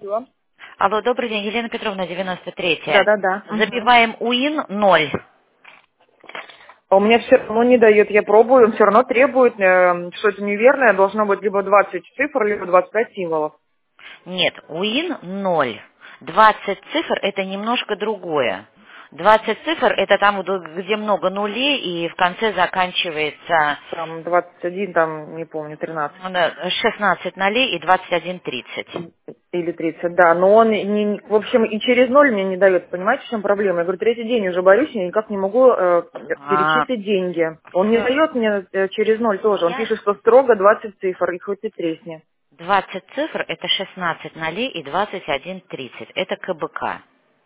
Алло. Алло, добрый день, Елена Петровна, 93-я. Да-да-да. Мгм. Забиваем УИН 0. А у меня все равно не дает, я пробую, он все равно требует, что-то неверное, должно быть либо 20 цифр, либо 25 символов. Нет, УИН 0. 20 цифр это немножко другое. 20 цифр это там, где много нулей и в конце заканчивается Там 21, там, не помню, 13 16 нолей и 21 30. или 30, да. Но он, в общем, и через ноль мне не дает, понимаете, в чем проблема? Я говорю, третий день уже борюсь, я никак не могу перечислить деньги. Он не Все, дает мне через ноль тоже, он я пишет, что строго 20 цифр, и хоть и тресни. 20 цифр это 16 нолей и 21 30. Это КБК.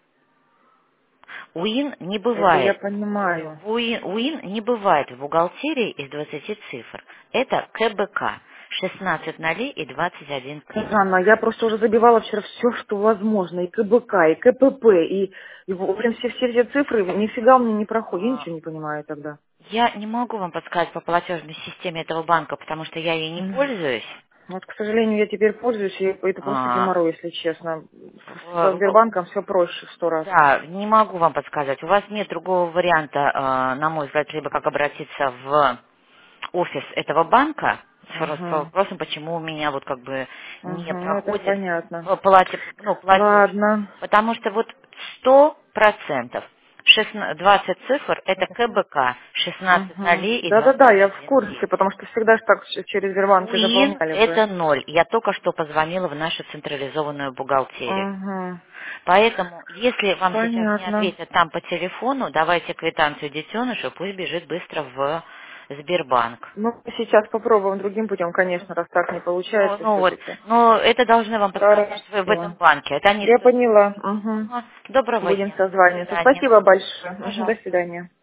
УИН не Это я бывает. понимаю. УИН не бывает в бухгалтерии из 20 цифр. Это КБК. 16 нолей и 21 30. Жанна, я просто уже забивала вчера все, что возможно, и КБК, и КПП, и в общем, все эти цифры нифига у меня не проходят, я А, ничего не понимаю тогда. Я не могу вам подсказать по платежной системе этого банка, потому что я ей не Мгм. пользуюсь. Вот, к сожалению, я теперь пользуюсь, и это просто А, геморрой, если честно. Со в- Сбербанком все проще в 100 раз. Да, не могу вам подсказать. У вас нет другого варианта, на мой взгляд, либо как обратиться в офис этого банка с Угу. вопросом, почему у меня вот как бы не Угу, ну это проходит понятно. платеж. Ладно. Потому что вот 100%, 20 цифр это КБК, 16 Угу. нолей и Да-да-да, я в 21 курсе, 30. потому что всегда же так через Сбербанк и УИН заполняли бы. это 0. Я только что позвонила в нашу централизованную бухгалтерию. Угу. Поэтому, если вам сейчас не Понятно. ответят там по телефону, давайте квитанцию детенышу, пусть бежит быстро в Сбербанк. Ну, сейчас попробуем другим путем, конечно, раз так не Ну, получается ну вот, все-таки. но это должны вам подсказать в этом Хорошо. банке. Это они... Я поняла. Угу. Доброго Будем дня. До созваниваться. свидания. Спасибо большое. Мгм, до Пожалуйста. свидания.